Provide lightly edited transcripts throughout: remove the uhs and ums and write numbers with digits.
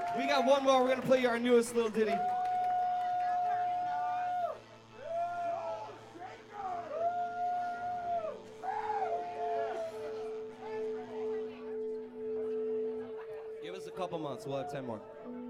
We got one more. We're going to play you our newest little ditty. Give us a couple months. We'll have 10 more.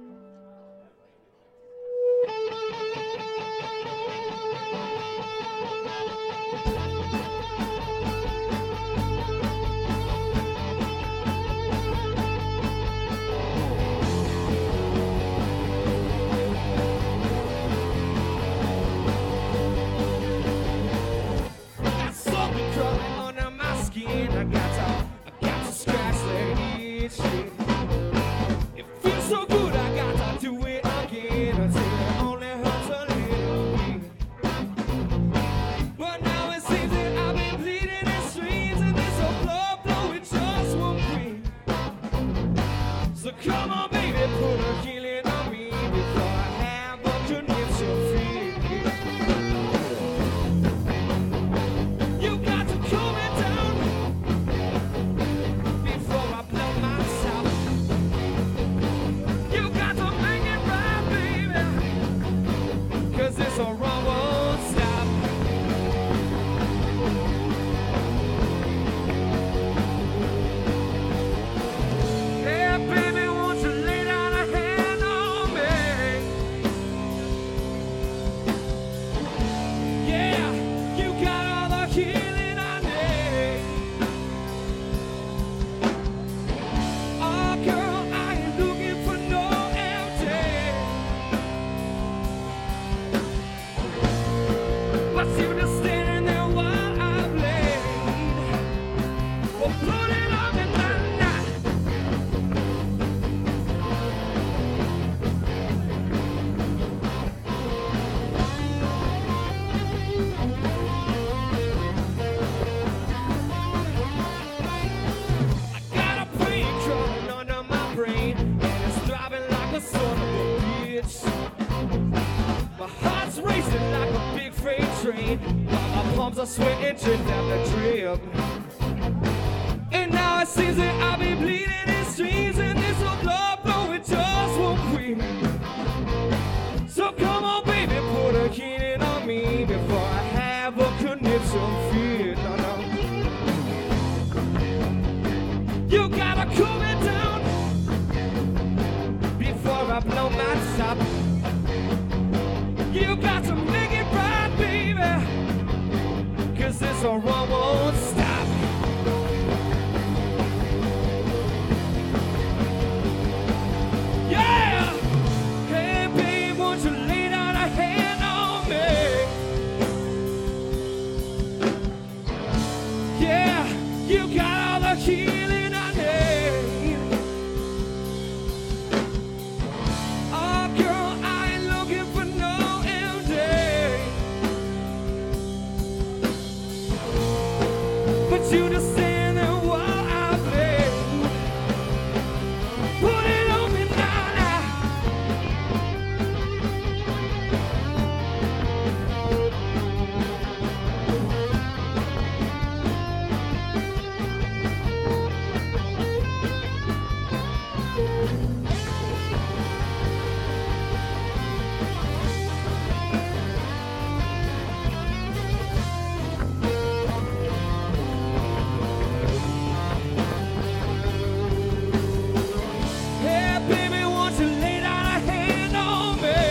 I sweat drip down the drip. And now it seems that I'll be bleeding in streams, and this old blood flow, it just won't quit. So come on, baby, put a kid on me before I have a conniption fit. No, no. You gotta cool me down before I blow my top. You got to make it right, baby, 'cause this run won't stop. Yeah! Hey, babe, won't you lay down a hand on me? Yeah, you got all the healing I need. Oh, girl, I ain't looking for no MD. But you just stand there while I play. Put it on me now, now. Hey, baby, won't you lay down a hand on me?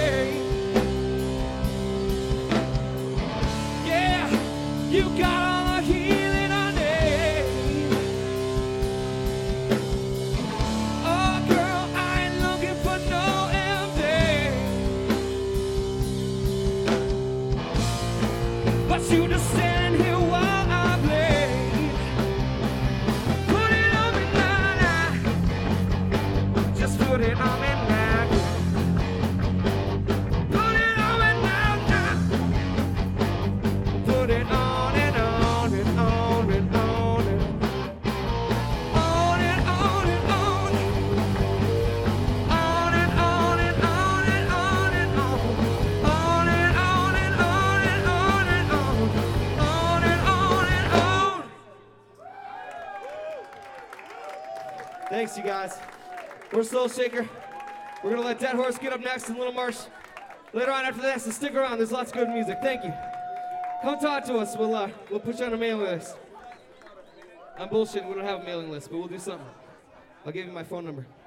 Yeah, you got all the healing I need. Oh, girl, I ain't looking for no MD. But you just stand here while I play. Put it on me now, now. Just put it on me now. Put it on me now, now. Put it on and on and on and on and on and on and on. On and on and on and on and on. On and on and on and on and on. On and on and on. Thanks, you guys. We're Soul Shaker. We're gonna let Dead Horse get up next in Little Marsh later on after this, so stick around. There's lots of good music. Thank you. Come talk to us. We'll put you on a mailing list. I'm bullshitting. We don't have a mailing list, but we'll do something. I'll give you my phone number.